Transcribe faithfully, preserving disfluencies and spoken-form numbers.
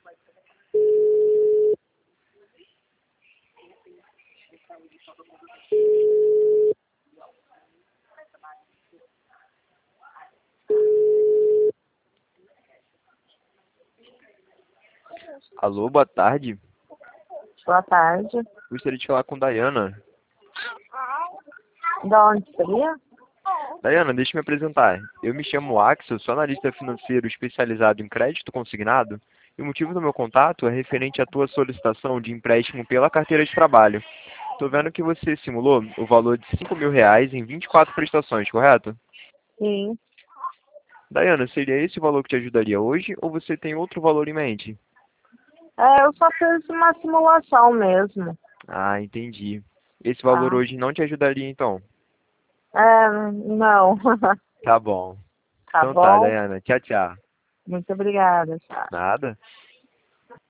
Alô, boa tarde. Boa tarde. Gostaria de falar com Dayana. Da onde seria? Dayana, deixa eu me apresentar. Eu me chamo Axel, sou analista financeiro especializado em crédito consignado e o motivo do meu contato é referente à tua solicitação de empréstimo pela carteira de trabalho. Estou vendo que você simulou o valor de cinco mil reais em vinte e quatro prestações, correto? Sim. Dayana, seria esse o valor que te ajudaria hoje ou você tem outro valor em mente? É, eu só fiz uma simulação mesmo. Ah, entendi. Esse valor Tá. hoje não te ajudaria então? É, não. Tá bom. Tá Então tá, bom? Dayana. Tchau, tchau. Muito obrigada, tchau. Nada.